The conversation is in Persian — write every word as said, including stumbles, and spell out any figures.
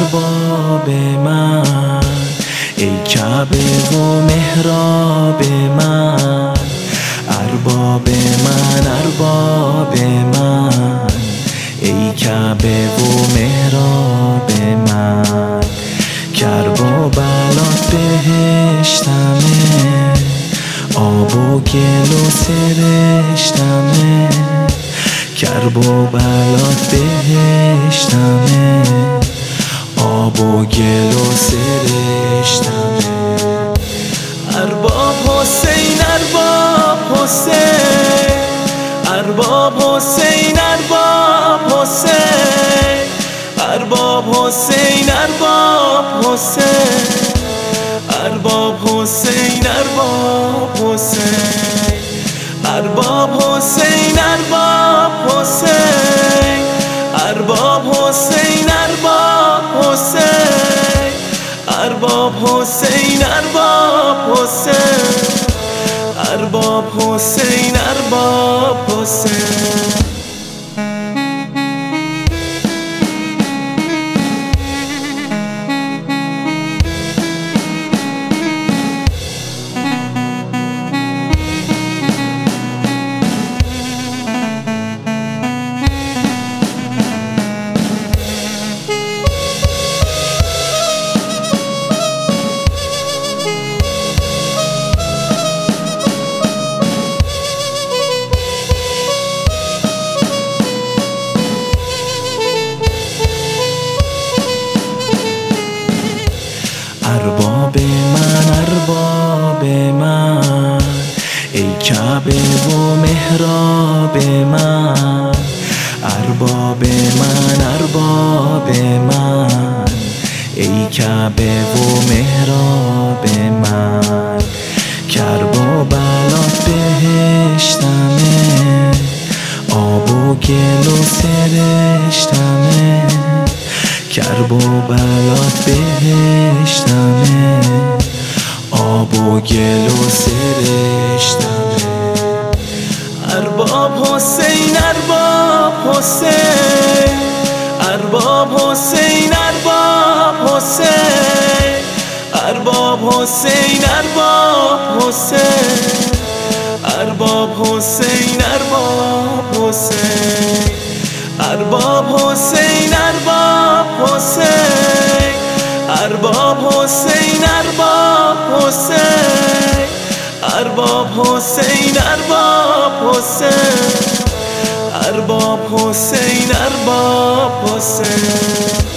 ارباب من، ای کعبه و محراب من. ارباب من، ارباب من، ای کعبه و محراب من. کرب و بلات بهشتمه، آب و گل و سرشتمه. کرب و بلات بهشتمه، آب و گل و سرشتمه. ارباب حسین، ارباب حسین، ارباب حسین، ارباب حسین، ارباب حسین، ارباب حسین، ارباب حسین، ارباب حسین، ارباب حسین، ارباب حسین، ارباب حسین، ارباب حسین، ارباب حسین، ارباب حسین، ارباب حسین، ارباب حسین. ارباب من، ارباب من، ای کعبه و محراب من. ارباب من، ارباب من، ای کعبه و محراب من. کرب و بلات بهشتمه، آب و گل و سرشتمه. کرب و بلات بهشتمه، آب و گل و سرشتمه. ارباب حسین، ارباب حسین، ارباب حسین، ارباب حسین، ارباب حسین، ارباب حسین، ارباب حسین، ارباب حسین، ارباب حسین، ارباب حسین، ارباب حسین، ارباب حسین، ارباب حسین، ارباب حسین، ارباب حسین، ارباب حسین.